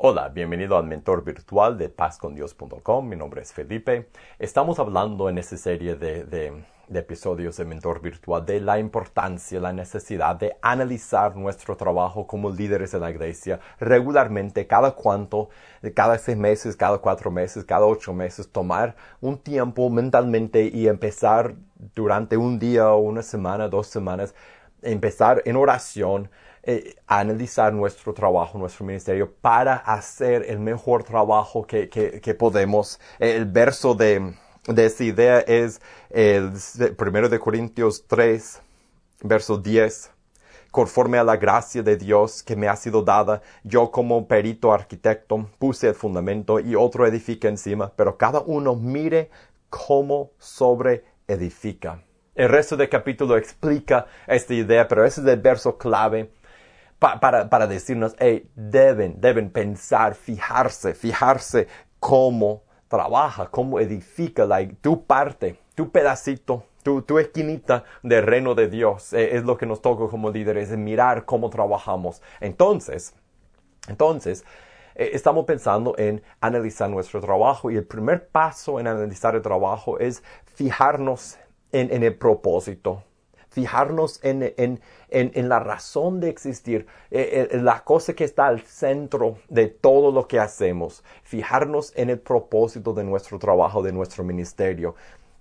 Hola, bienvenido al mentor virtual de pazcondios.com. Mi nombre es Felipe. Estamos hablando en esta serie de episodios de mentor virtual de la importancia, la necesidad de analizar nuestro trabajo como líderes de la iglesia regularmente, cada 6 meses, cada 4 meses, cada 8 meses, tomar un tiempo mentalmente y empezar durante un día o una semana, 2 semanas, empezar en oración, a analizar nuestro trabajo, nuestro ministerio, para hacer el mejor trabajo que podemos. El verso de esta idea es el 1 Corintios 3, verso 10. Conforme a la gracia de Dios que me ha sido dada, yo como perito arquitecto puse el fundamento y otro edifica encima, pero cada uno mire cómo sobreedifica. El resto del capítulo explica esta idea, pero ese es el verso clave para decirnos, deben pensar, fijarse cómo trabaja, cómo edifica tu parte, tu pedacito, tu esquinita del reino de Dios. Es lo que nos toca como líderes, es mirar cómo trabajamos. Entonces, estamos pensando en analizar nuestro trabajo, y el primer paso en analizar el trabajo es fijarnos en el propósito. Fijarnos en la razón de existir, la cosa que está al centro de todo lo que hacemos. Fijarnos en el propósito de nuestro trabajo, de nuestro ministerio.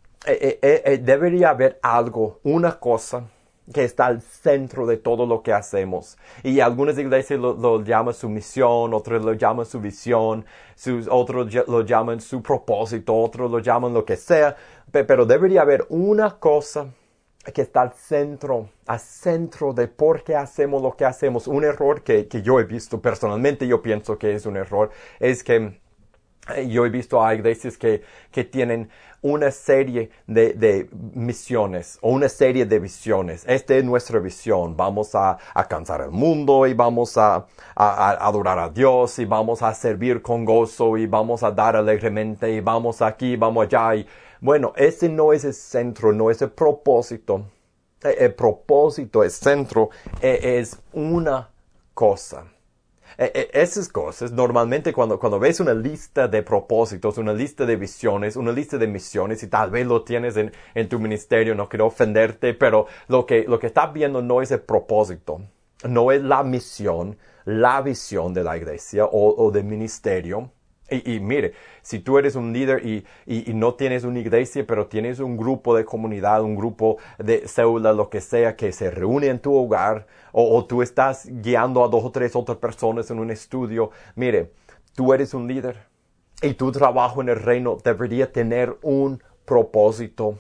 Debería haber algo, una cosa que está al centro de todo lo que hacemos. Y algunas iglesias lo llaman su misión, otros lo llaman su visión, otros lo llaman su propósito, otros lo llaman lo que sea. Pero debería haber una cosa que está al centro de por qué hacemos lo que hacemos. Un error que yo he visto personalmente, yo pienso que es un error, es que yo he visto a iglesias que tienen una serie de misiones o una serie de visiones. Esta es nuestra visión. Vamos a alcanzar el mundo y vamos a adorar a Dios y vamos a servir con gozo y vamos a dar alegremente y vamos aquí, vamos allá. Y bueno, ese no es el centro, no es el propósito. El propósito, el centro, es una cosa. Esas cosas, normalmente cuando ves una lista de propósitos, una lista de visiones, una lista de misiones, y tal vez lo tienes en tu ministerio, no quiero ofenderte, pero lo que estás viendo no es el propósito, no es la misión, la visión de la iglesia o del ministerio. Y mire, si tú eres un líder y no tienes una iglesia, pero tienes un grupo de comunidad, un grupo de célula, lo que sea, que se reúne en tu hogar, o tú estás guiando a 2 o 3 otras personas en un estudio, mire, tú eres un líder y tu trabajo en el reino debería tener un propósito.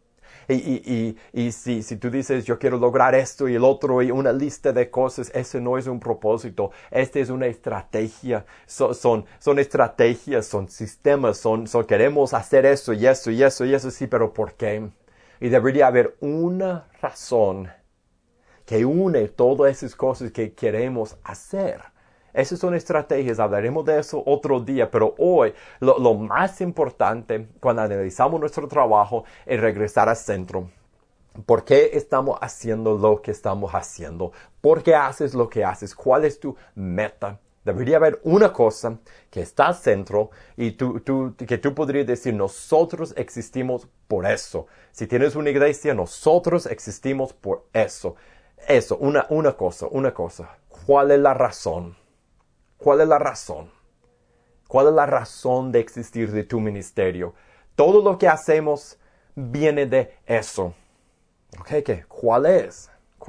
Y si tú dices, yo quiero lograr esto y el otro y una lista de cosas, ese no es un propósito. Esta es una estrategia. Son estrategias, son sistemas, queremos hacer eso y eso y eso y eso, sí, pero ¿por qué? Y debería haber una razón que une todas esas cosas que queremos hacer. Esas son estrategias, hablaremos de eso otro día, pero hoy lo más importante cuando analizamos nuestro trabajo es regresar al centro. ¿Por qué estamos haciendo lo que estamos haciendo? ¿Por qué haces lo que haces? ¿Cuál es tu meta? Debería haber una cosa que está al centro y que tú podrías decir, nosotros existimos por eso. Si tienes una iglesia, nosotros existimos por eso. Eso, una cosa. ¿Cuál es la razón? ¿Cuál es la razón? ¿Cuál es la razón de existir de tu ministerio? Todo lo que hacemos viene de eso. ¿Qué? ¿Cuál es?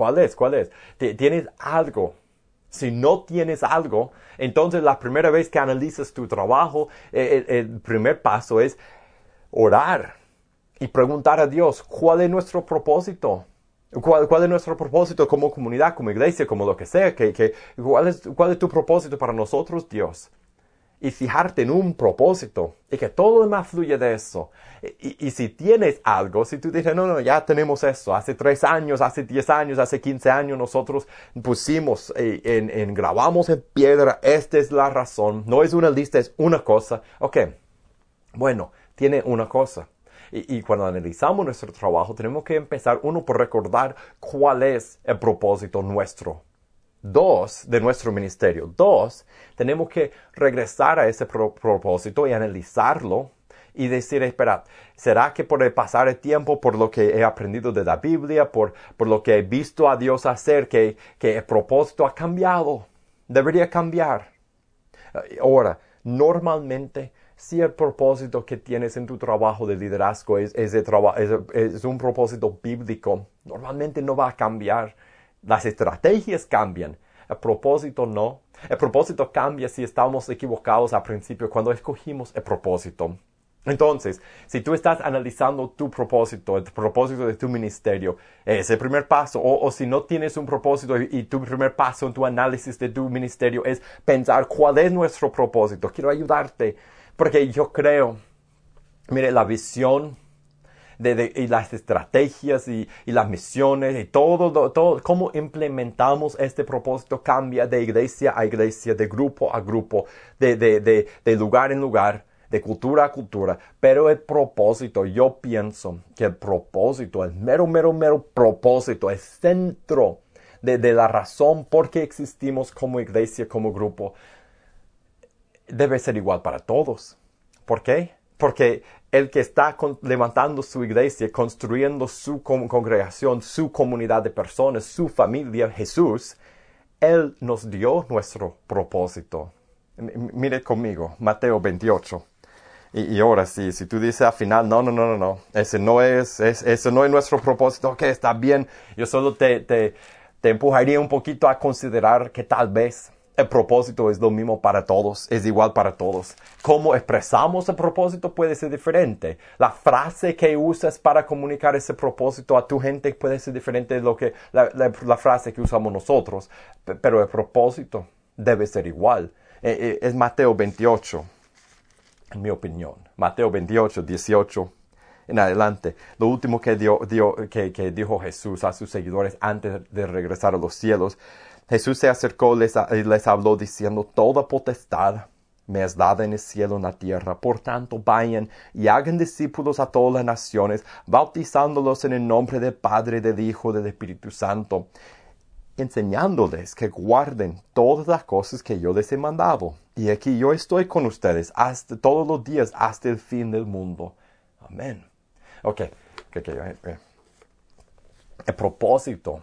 ¿Tienes algo? Si no tienes algo, entonces la primera vez que analizas tu trabajo, el primer paso es orar y preguntar a Dios, ¿cuál es nuestro propósito? ¿Cuál es nuestro propósito como comunidad, como iglesia, como lo que sea? ¿Cuál es tu propósito para nosotros, Dios? Y fijarte en un propósito y que todo lo demás fluye de eso. Y si tienes algo, si tú dices, no, ya tenemos eso. Hace 3 años, hace 10 años, hace 15 años nosotros pusimos, grabamos en piedra, esta es la razón. No es una lista, es una cosa. Ok, bueno, tiene una cosa. Y cuando analizamos nuestro trabajo, tenemos que empezar, uno, por recordar cuál es el propósito nuestro. Dos, de nuestro ministerio. Dos, tenemos que regresar a ese propósito y analizarlo y decir, espera, ¿será que por el pasar el tiempo, por lo que he aprendido de la Biblia, por lo que he visto a Dios hacer, que el propósito ha cambiado? Debería cambiar. Ahora, normalmente, si el propósito que tienes en tu trabajo de liderazgo es un propósito bíblico, normalmente no va a cambiar. Las estrategias cambian, el propósito no. El propósito cambia si estamos equivocados al principio cuando escogimos el propósito. Entonces, si tú estás analizando tu propósito, el propósito de tu ministerio, es el primer paso. O si no tienes un propósito y tu primer paso en tu análisis de tu ministerio es pensar cuál es nuestro propósito. Quiero ayudarte porque yo creo, mire, la visión y las estrategias y las misiones y todo, cómo implementamos este propósito cambia de iglesia a iglesia, de grupo a grupo, de lugar en lugar, de cultura a cultura. Pero el propósito, yo pienso que el propósito, el mero propósito, el centro de la razón por qué existimos como iglesia, como grupo, debe ser igual para todos. ¿Por qué? Porque el que está levantando su iglesia, construyendo su congregación, su comunidad de personas, su familia, Jesús, Él nos dio nuestro propósito. Mire conmigo, Mateo 28. Y ahora sí, si tú dices al final, no, ese no es nuestro propósito, ok, está bien, yo solo te empujaría un poquito a considerar que tal vez el propósito es lo mismo para todos, es igual para todos. Cómo expresamos el propósito puede ser diferente. La frase que usas para comunicar ese propósito a tu gente puede ser diferente de lo que la frase que usamos nosotros, pero el propósito debe ser igual. Es Mateo 28, en mi opinión. Mateo 28, 18 en adelante. Lo último que dijo Jesús a sus seguidores antes de regresar a los cielos. Jesús se acercó y les habló diciendo, toda potestad me es dada en el cielo y en la tierra. Por tanto, vayan y hagan discípulos a todas las naciones, bautizándolos en el nombre del Padre, del Hijo y del Espíritu Santo, enseñándoles que guarden todas las cosas que yo les he mandado. Y aquí yo estoy con ustedes hasta todos los días, hasta el fin del mundo. Amén. Ok. El propósito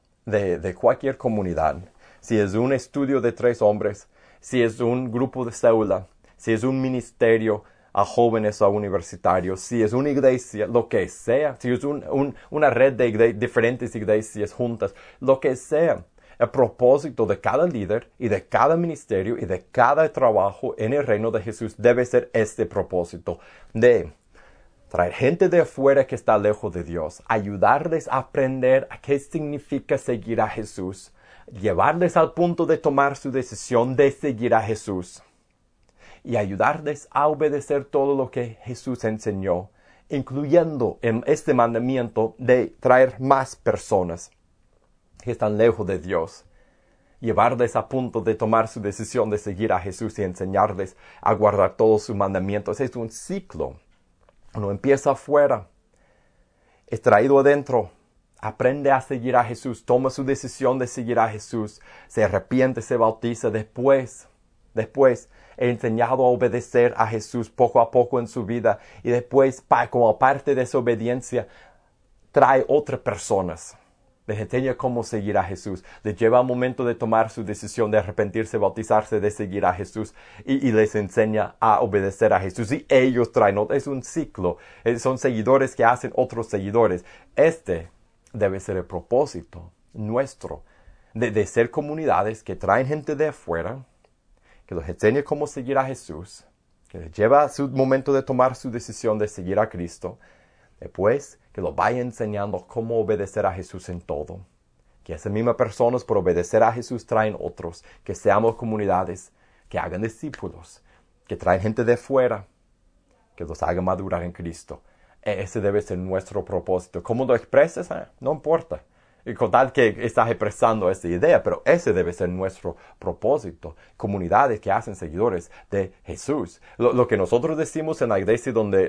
de cualquier comunidad, si es un estudio de 3 hombres, si es un grupo de célula, si es un ministerio a jóvenes o a universitarios, si es una iglesia, lo que sea, si es una red de diferentes iglesias juntas, lo que sea, el propósito de cada líder y de cada ministerio y de cada trabajo en el reino de Jesús debe ser este propósito de traer gente de afuera que está lejos de Dios, ayudarles a aprender a qué significa seguir a Jesús, llevarles al punto de tomar su decisión de seguir a Jesús y ayudarles a obedecer todo lo que Jesús enseñó, incluyendo en este mandamiento de traer más personas que están lejos de Dios, llevarles a punto de tomar su decisión de seguir a Jesús y enseñarles a guardar todos sus mandamientos. Es un ciclo. Uno empieza afuera, es traído adentro, aprende a seguir a Jesús, toma su decisión de seguir a Jesús, se arrepiente, se bautiza. Después he enseñado a obedecer a Jesús poco a poco en su vida y después, como parte de esa obediencia, trae otras personas. Les enseña cómo seguir a Jesús. Les lleva al momento de tomar su decisión de arrepentirse, bautizarse, de seguir a Jesús y les enseña a obedecer a Jesús. Y ellos traen, es un ciclo. Son seguidores que hacen otros seguidores. Este debe ser el propósito nuestro de ser comunidades que traen gente de afuera, que les enseña cómo seguir a Jesús, que les lleva a su momento de tomar su decisión de seguir a Cristo. Después, que lo vaya enseñando cómo obedecer a Jesús en todo. Que esas mismas personas por obedecer a Jesús traen otros. Que seamos comunidades que hagan discípulos. Que traen gente de fuera. Que los hagan madurar en Cristo. Ese debe ser nuestro propósito. ¿Cómo lo expresas? No importa. Y con tal que estás expresando esa idea, pero ese debe ser nuestro propósito. Comunidades que hacen seguidores de Jesús. Lo que nosotros decimos en la iglesia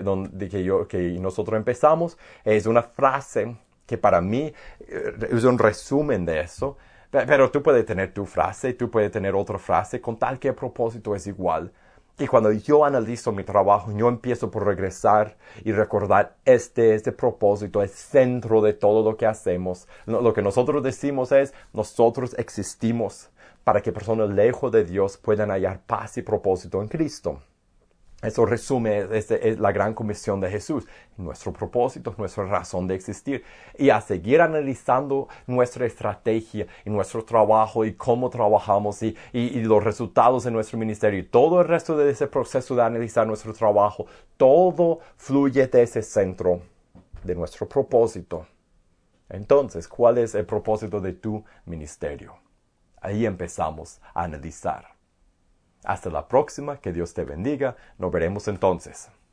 que nosotros empezamos es una frase que para mí es un resumen de eso, Pero tú puedes tener tu frase, tú puedes tener otra frase, con tal que el propósito es igual. Y cuando yo analizo mi trabajo, yo empiezo por regresar y recordar este propósito, es centro de todo lo que hacemos. Lo que nosotros decimos es, nosotros existimos para que personas lejos de Dios puedan hallar paz y propósito en Cristo. Eso resume es la gran comisión de Jesús. Nuestro propósito, nuestra razón de existir. Y a seguir analizando nuestra estrategia y nuestro trabajo y cómo trabajamos y los resultados de nuestro ministerio y todo el resto de ese proceso de analizar nuestro trabajo, todo fluye de ese centro de nuestro propósito. Entonces, ¿cuál es el propósito de tu ministerio? Ahí empezamos a analizar. Hasta la próxima, que Dios te bendiga. Nos veremos entonces.